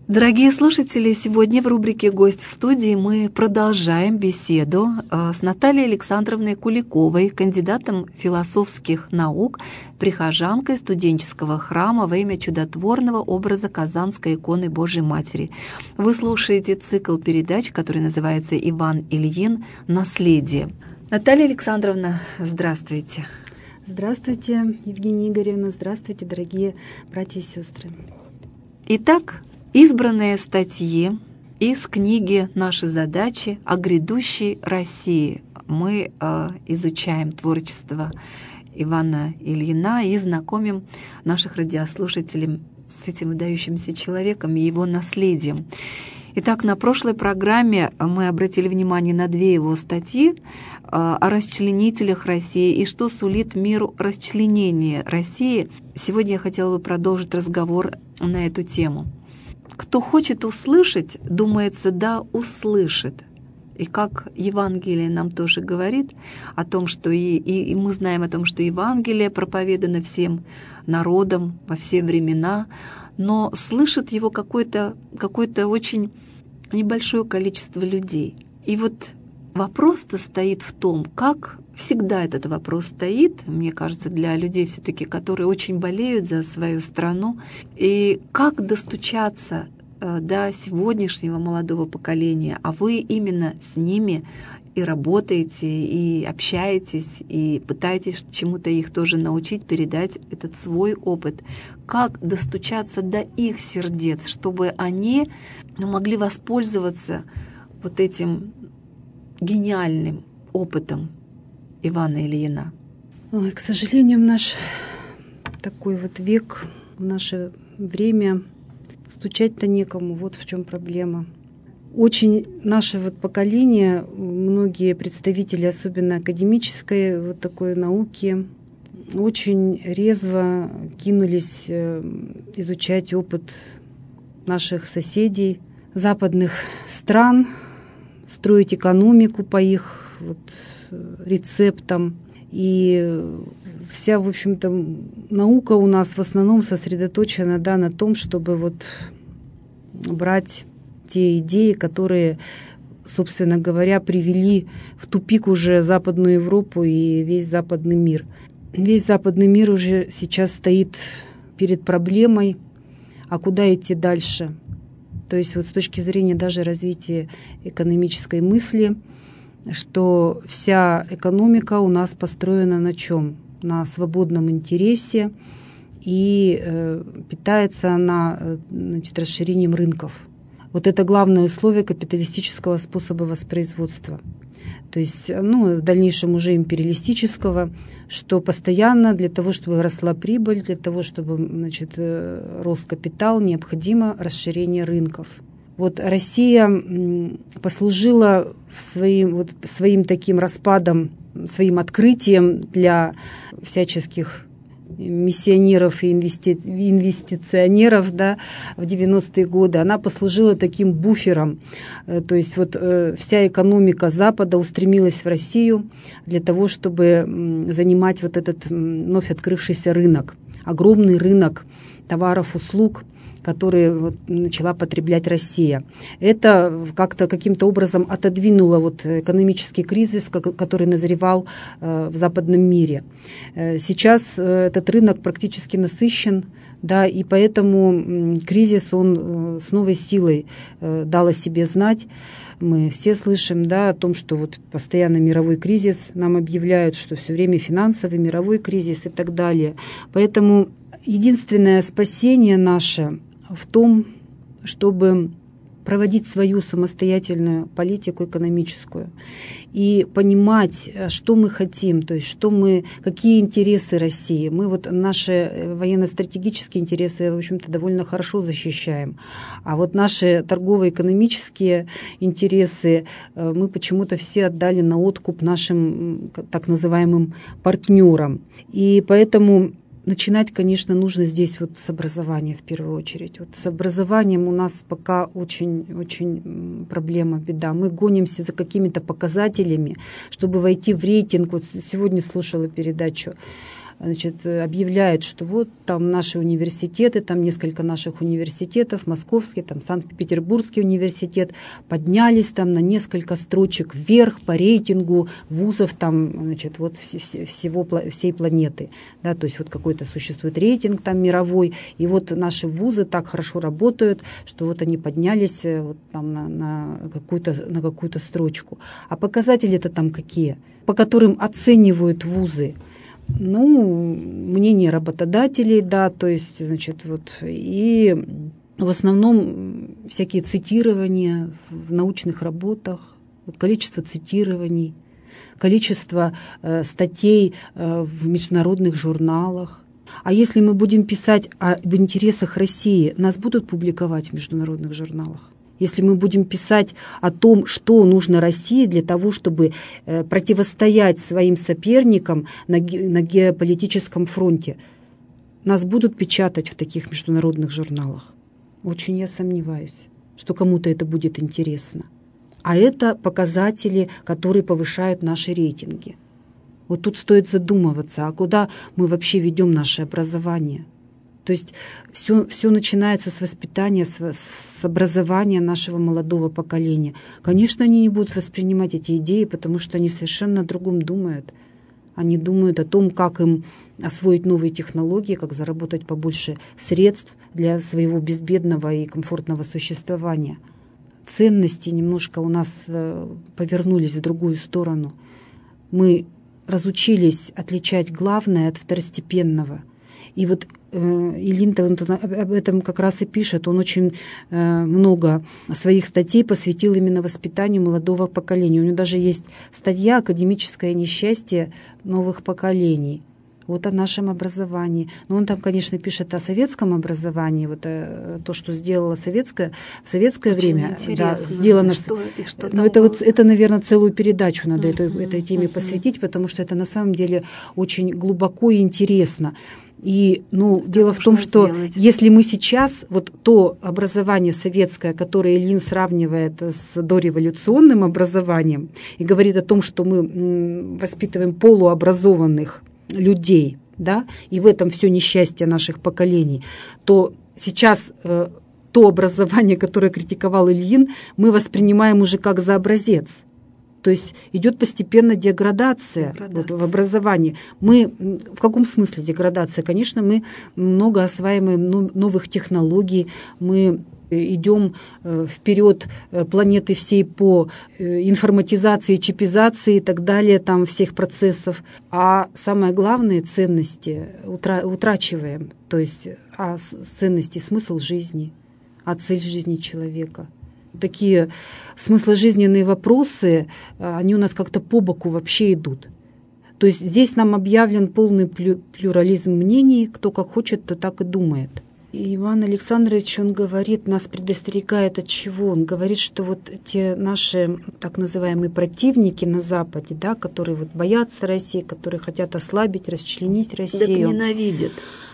Дорогие слушатели, сегодня в рубрике «Гость в студии» мы продолжаем беседу с Натальей Александровной Куликовой, кандидатом философских наук, прихожанкой студенческого храма во имя чудотворного образа Казанской иконы Божией Матери. Вы слушаете цикл передач, который называется «Иван Ильин. Наследие». Наталья Александровна, здравствуйте. Здравствуйте, Евгения Игоревна, здравствуйте, дорогие братья и сестры. Итак, избранные статьи из книги «Наши задачи о грядущей России». Мы изучаем творчество Ивана Ильина и знакомим наших радиослушателей с этим выдающимся человеком и его наследием. Итак, на прошлой программе мы обратили внимание на две его статьи о расчленителях России и что сулит миру расчленение России. Сегодня я хотела бы продолжить разговор на эту тему. Кто хочет услышать, думается, да, услышит. И как Евангелие нам тоже говорит о том, что и мы знаем о том, что Евангелие проповедано всем народам во все времена, но слышит его какое-то очень небольшое количество людей. И вот вопрос-то стоит в том, как всегда этот вопрос стоит, мне кажется, для людей все-таки, которые очень болеют за свою страну, и как достучаться до сегодняшнего молодого поколения, а вы именно с ними и работаете, и общаетесь, и пытаетесь чему-то их тоже научить, передать этот свой опыт. Как достучаться до их сердец, чтобы они могли воспользоваться вот этим гениальным опытом Ивана Ильина? Ой, к сожалению, в наш такой вот век, в наше время стучать-то некому, вот в чем проблема. Очень наше вот поколение, многие представители, особенно академической вот такой науки, очень резво кинулись изучать опыт наших соседей, западных стран, строить экономику по их вот рецептам. И вся, в общем-то, наука у нас в основном сосредоточена, да, на том, чтобы вот брать те идеи, которые, собственно говоря, привели в тупик уже Западную Европу и весь западный мир. Весь западный мир уже сейчас стоит перед проблемой, а куда идти дальше? То есть вот с точки зрения даже развития экономической мысли, что вся экономика у нас построена на чем? На свободном интересе, и питается она, значит, расширением рынков. Вот это главное условие капиталистического способа воспроизводства. То есть, в дальнейшем уже империалистического, что постоянно для того, чтобы росла прибыль, для того, чтобы, значит, рос капитал, необходимо расширение рынков. Вот Россия послужила своим таким распадом, своим открытием для всяческих миссионеров и инвестиционеров, да, в 90-е годы. Она послужила таким буфером. То есть вот вся экономика Запада устремилась в Россию для того, чтобы занимать вот этот вновь открывшийся рынок. Огромный рынок товаров, услуг, которые вот начала потреблять Россия. Это как-то каким-то образом отодвинуло вот экономический кризис, который назревал в западном мире. Сейчас этот рынок практически насыщен, да, и поэтому кризис, он с новой силой дал о себе знать. Мы все слышим, да, о том, что вот постоянно мировой кризис, нам объявляют, что все время финансовый, мировой кризис и так далее. Поэтому единственное спасение наше в том, чтобы проводить свою самостоятельную политику экономическую и понимать, что мы хотим, то есть какие интересы России. Мы вот наши военно-стратегические интересы, в общем-то, довольно хорошо защищаем. А вот наши торгово-экономические интересы мы почему-то все отдали на откуп нашим так называемым партнерам. И поэтому начинать, конечно, нужно здесь вот с образования в первую очередь. Вот с образованием у нас пока очень проблема, беда. Мы гонимся за какими-то показателями, чтобы войти в рейтинг. Вот сегодня слушала передачу значит, объявляют, что вот там наши университеты, там несколько наших университетов, Московский, там Санкт-Петербургский университет, поднялись там на несколько строчек вверх по рейтингу вузов там, значит, вот всей планеты. Да, то есть вот какой-то существует рейтинг там мировой, и вот наши вузы так хорошо работают, что вот они поднялись вот там на какую-то строчку. А показатели-то там какие? По которым оценивают вузы? Ну, мнение работодателей, да, то есть, значит, вот, и в основном всякие цитирования в научных работах, вот количество цитирований, количество статей в международных журналах. А если мы будем писать об интересах России, нас будут публиковать в международных журналах? Если мы будем писать о том, что нужно России для того, чтобы противостоять своим соперникам на геополитическом фронте, нас будут печатать в таких международных журналах? Очень я сомневаюсь, что кому-то это будет интересно. А это показатели, которые повышают наши рейтинги. Вот тут стоит задумываться, а куда мы вообще ведем наше образование? То есть все начинается с воспитания, с образования нашего молодого поколения. Конечно, они не будут воспринимать эти идеи, потому что они совершенно о другом думают. Они думают о том, как им освоить новые технологии, как заработать побольше средств для своего безбедного и комфортного существования. Ценности немножко у нас повернулись в другую сторону. Мы разучились отличать главное от второстепенного. И вот Ильин об этом как раз и пишет. Он очень много своих статей посвятил именно воспитанию молодого поколения. У него даже есть статья «Академическое несчастье новых поколений». Вот о нашем образовании. Но он там, конечно, пишет о советском образовании, вот то, что сделало в советское время. Да, сделано. Что но это, наверное, целую передачу надо этой теме посвятить, потому что это на самом деле очень глубоко и интересно. И дело в том, что если мы сейчас, вот то образование советское, которое Ильин сравнивает с дореволюционным образованием и говорит о том, что мы воспитываем полуобразованных людей, да, и в этом все несчастье наших поколений, то сейчас то образование, которое критиковал Ильин, мы воспринимаем уже как за образец. То есть идет постепенно деградация. Вот, в образовании. Мы в каком смысле деградация? Конечно, мы много осваиваем новых технологий, мы идем вперед планеты всей по информатизации, чипизации и так далее, там всех процессов. А самое главное, ценности утрачиваем. То есть ценности, смысл жизни, цель жизни человека. Такие смысложизненные вопросы, они у нас как-то по боку вообще идут. То есть здесь нам объявлен полный плюрализм мнений, кто как хочет, то так и думает. И Иван Александрович, он говорит, нас предостерегает от чего? Он говорит, что вот те наши так называемые противники на Западе, да, которые вот боятся России, которые хотят ослабить, расчленить Россию. Так ненавидят.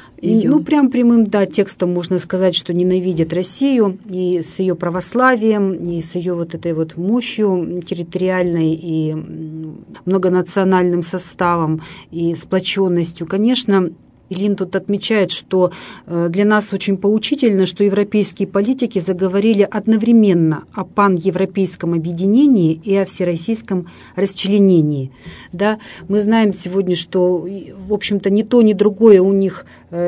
Прям прямым, текстом можно сказать, что ненавидят Россию и с ее православием, и с ее вот этой вот мощью территориальной и многонациональным составом, и сплоченностью. Конечно, Ильин тут отмечает, что для нас очень поучительно, что европейские политики заговорили одновременно о паневропейском объединении и о всероссийском расчленении. Да? Мы знаем сегодня, что, в общем-то, ни то, ни другое у них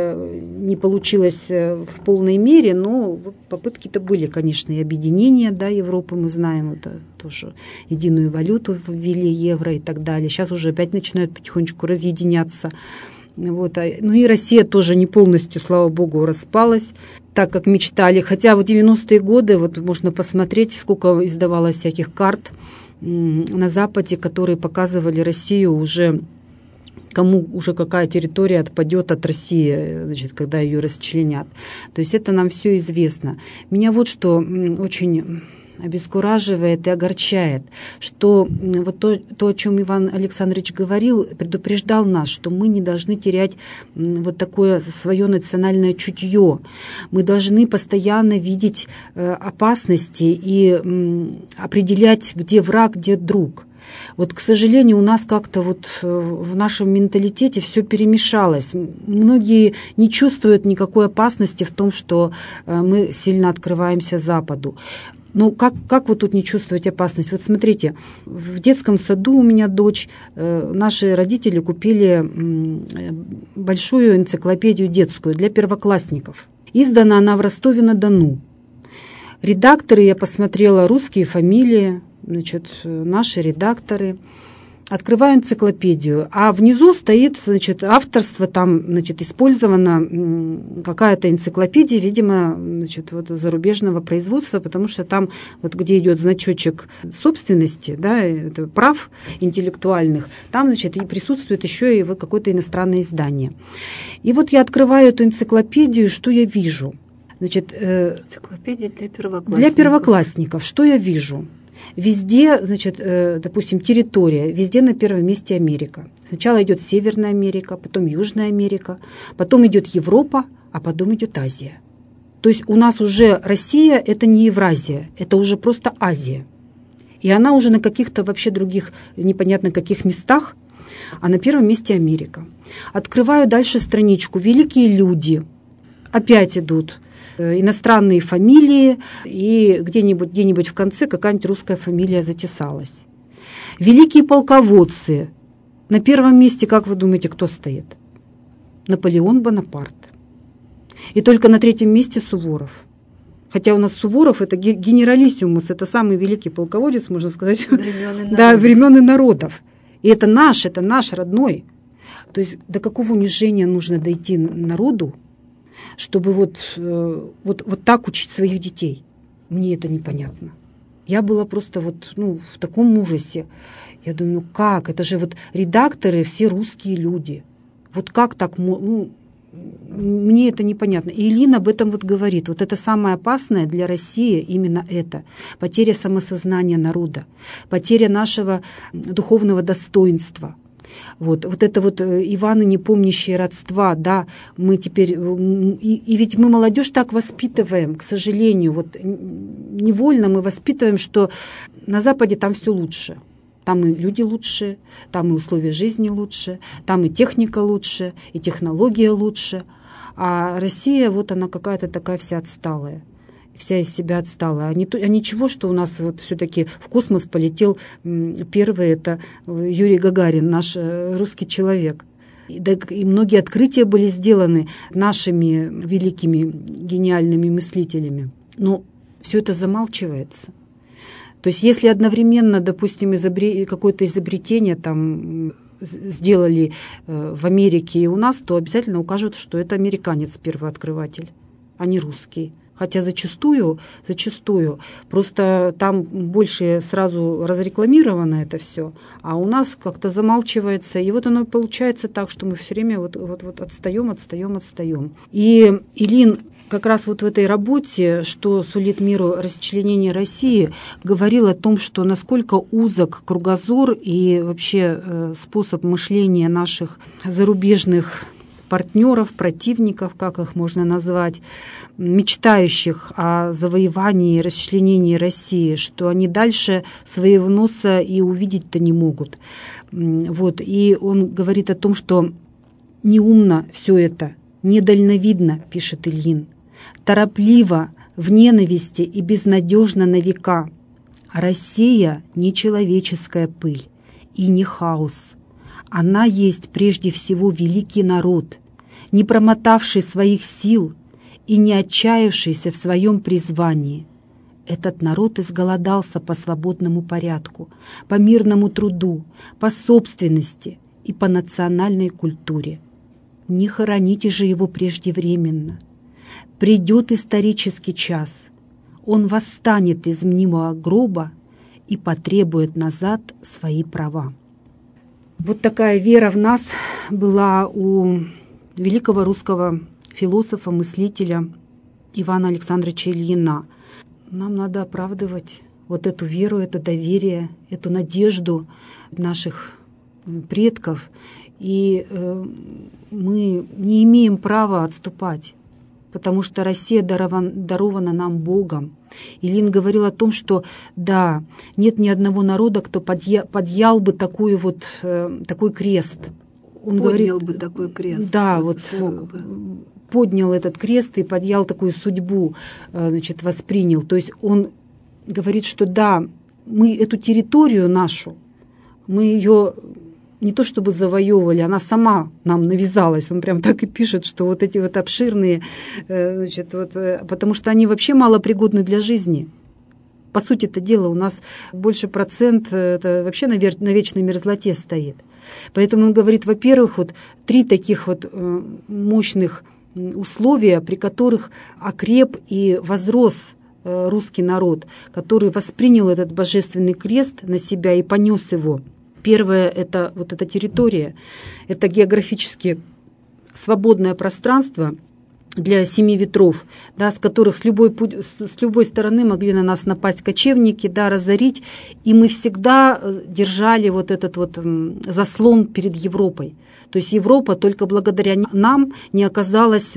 не получилось в полной мере, но попытки-то были, конечно, и объединения, да, Европы, мы знаем, это тоже единую валюту ввели, евро и так далее. Сейчас уже опять начинают потихонечку разъединяться. Вот. И Россия тоже не полностью, слава богу, распалась, так как мечтали. Хотя в 90-е годы вот можно посмотреть, сколько издавалось всяких карт на Западе, которые показывали Россию уже, кому уже какая территория отпадет от России, значит, когда ее расчленят. То есть это нам все известно. Меня вот что очень обескураживает и огорчает, что вот то, о чем Иван Александрович говорил, предупреждал нас, что мы не должны терять вот такое свое национальное чутье. Мы должны постоянно видеть опасности и определять, где враг, где друг. Вот, к сожалению, у нас как-то вот в нашем менталитете все перемешалось. Многие не чувствуют никакой опасности в том, что мы сильно открываемся Западу. Ну, как вот тут не чувствовать опасность? Вот смотрите, в детском саду у меня дочь, наши родители купили большую энциклопедию детскую для первоклассников. Издана она в Ростове-на-Дону. Редакторы, я посмотрела, русские фамилии, значит, наши редакторы. Открываю энциклопедию, а внизу стоит, значит, авторство, там, значит, использована какая-то энциклопедия, видимо, значит, вот зарубежного производства, потому что там, вот где идет значочек собственности, да, это прав интеллектуальных, там, значит, и присутствует еще и вот какое-то иностранное издание. И вот я открываю эту энциклопедию, что я вижу? Значит, энциклопедия для первоклассников. Для первоклассников. Что я вижу? Везде, значит, допустим, территория, везде на первом месте Америка. Сначала идет Северная Америка, потом Южная Америка, потом идет Европа, а потом идет Азия. То есть у нас уже Россия – это не Евразия, это уже просто Азия. И она уже на каких-то вообще других, непонятно каких местах, а на первом месте Америка. Открываю дальше страничку «Великие люди». Опять идут иностранные фамилии, и где-нибудь в конце какая-нибудь русская фамилия затесалась. Великие полководцы. На первом месте, как вы думаете, кто стоит? Наполеон Бонапарт. И только на третьем месте Суворов. Хотя у нас Суворов – это генералиссимус, это самый великий полководец, можно сказать, времен и народов. И это наш родной. То есть до какого унижения нужно дойти народу, чтобы вот так учить своих детей. Мне это непонятно. Я была просто в таком ужасе. Я думаю, как? Это же вот редакторы все русские люди. Вот как так? Мне это непонятно. И Ильин об этом вот говорит. Вот это самое опасное для России именно это. Потеря самосознания народа, потеря нашего духовного достоинства. Вот это вот Иваны, не помнящие родства, да, мы теперь, и ведь мы молодежь так воспитываем, к сожалению, вот невольно мы воспитываем, что на Западе там все лучше. Там и люди лучше, там и условия жизни лучше, там и техника лучше, и технология лучше. А Россия, вот она какая-то такая вся отсталая. Вся из себя отстала. А ничего, что у нас вот все-таки в космос полетел первый, это Юрий Гагарин, наш русский человек. И многие открытия были сделаны нашими великими гениальными мыслителями. Но все это замалчивается. То есть если одновременно, допустим, какое-то изобретение там сделали в Америке и у нас, то обязательно укажут, что это американец первооткрыватель, а не русский. Хотя зачастую, просто там больше сразу разрекламировано это все, а у нас как-то замалчивается. И вот оно получается так, что мы все время вот отстаем. И Ильин как раз вот в этой работе, что сулит миру расчленение России, говорил о том, что насколько узок кругозор и вообще способ мышления наших зарубежных партнеров, противников, как их можно назвать, мечтающих о завоевании и расчленении России, что они дальше своего носа и увидеть-то не могут. Вот. И он говорит о том, что неумно все это, недальновидно, пишет Ильин, торопливо, в ненависти и безнадежно на века. Россия не человеческая пыль и не хаос. Она есть прежде всего великий народ, не промотавший своих сил и не отчаявшийся в своем призвании. Этот народ изголодался по свободному порядку, по мирному труду, по собственности и по национальной культуре. Не хороните же его преждевременно. Придет исторический час, он восстанет из мнимого гроба и потребует назад свои права. Вот такая вера в нас была у великого русского философа, мыслителя Ивана Александровича Ильина. Нам надо оправдывать вот эту веру, это доверие, эту надежду наших предков. И мы не имеем права отступать. потому что Россия дарована нам Богом. Ильин говорил о том, что да, нет ни одного народа, кто подъял бы такой крест. Он поднял бы такой крест. Да, вот поднял этот крест и подъял такую судьбу, воспринял. То есть он говорит, что да, мы эту территорию нашу, мы ее не то чтобы завоевывали, она сама нам навязалась. Он прям так и пишет, что вот эти вот обширные, потому что они вообще малопригодны для жизни. По сути это дело, у нас больше процент это вообще на вечной мерзлоте стоит. Поэтому он говорит, во-первых, 3 таких мощных условия, при которых окреп и возрос русский народ, который воспринял этот божественный крест на себя и понес его. Первое – это эта территория, это географически свободное пространство для 7 ветров, да, с которых с любой стороны могли на нас напасть кочевники, да, разорить, и мы всегда держали этот заслон перед Европой. То есть Европа только благодаря нам не оказалась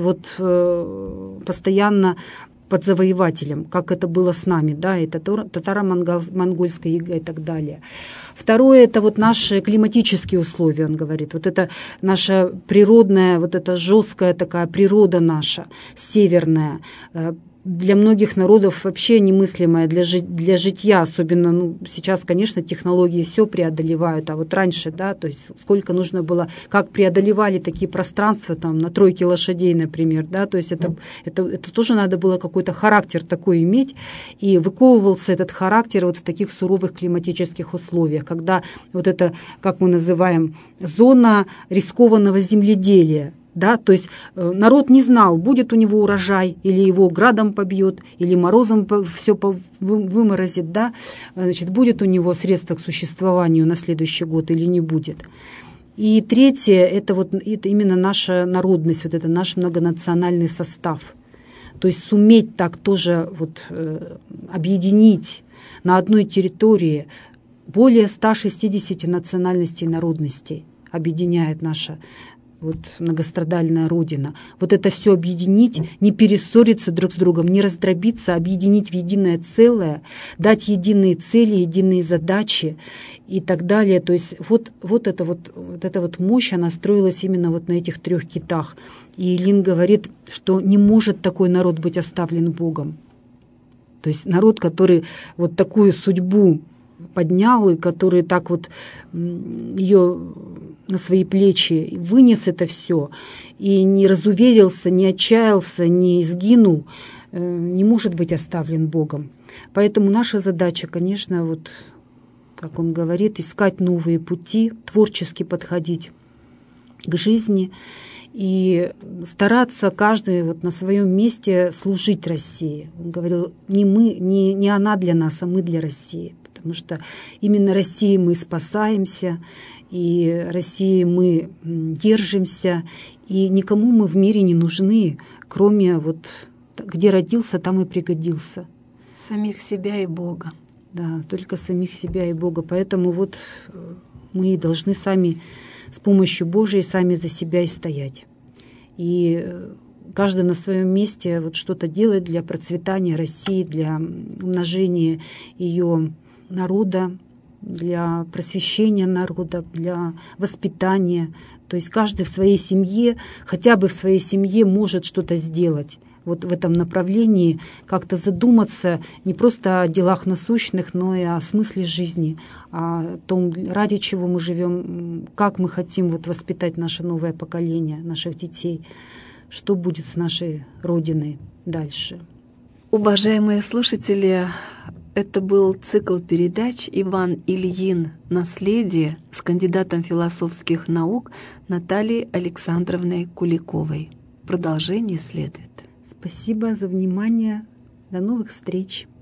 постоянно под завоевателем, как это было с нами, да, и татаро-монгольская ига и так далее. Второе – это наши климатические условия, он говорит. Это наша природная, эта жесткая такая природа наша, северная, для многих народов вообще немыслимая для житья, особенно, сейчас, конечно, технологии все преодолевают, а раньше, да, то есть сколько нужно было, как преодолевали такие пространства, там, на 3 лошадей, например, да, то есть это тоже надо было какой-то характер такой иметь, и выковывался этот характер в таких суровых климатических условиях, когда это, как мы называем, зона рискованного земледелия. Да, то есть народ не знал, будет у него урожай, или его градом побьет, или морозом все выморозит, да, будет у него средства к существованию на следующий год или не будет. И третье, это именно наша народность, это наш многонациональный состав. То есть суметь так тоже объединить на одной территории более 160 национальностей и народностей объединяет наша многострадальная Родина. Это все объединить, не перессориться друг с другом, не раздробиться, объединить в единое целое, дать единые цели, единые задачи и так далее. То есть эта мощь, она строилась именно на этих 3 китах. И Ильин говорит, что не может такой народ быть оставлен Богом. То есть народ, который такую судьбу поднял, и который так ее на свои плечи вынес это все, и не разуверился, не отчаялся, не сгинул, не может быть оставлен Богом. Поэтому наша задача, конечно, как он говорит, искать новые пути, творчески подходить к жизни и стараться каждый на своем месте служить России. Он говорил, не она для нас, а мы для России. Потому что именно Россией мы спасаемся, и Россией мы держимся, и никому мы в мире не нужны, кроме где родился, там и пригодился. Самих себя и Бога. Да, только самих себя и Бога. Поэтому мы должны сами с помощью Божией сами за себя и стоять. И каждый на своем месте что-то делает для процветания России, для умножения ее народа, для просвещения народа, для воспитания. То есть каждый в своей семье, хотя бы в своей семье может что-то сделать. В этом направлении как-то задуматься не просто о делах насущных, но и о смысле жизни, о том, ради чего мы живем, как мы хотим воспитать наше новое поколение, наших детей, что будет с нашей Родиной дальше. Уважаемые слушатели, это был цикл передач «Иван Ильин. Наследие» с кандидатом философских наук Натальей Александровной Куликовой. Продолжение следует. Спасибо за внимание. До новых встреч.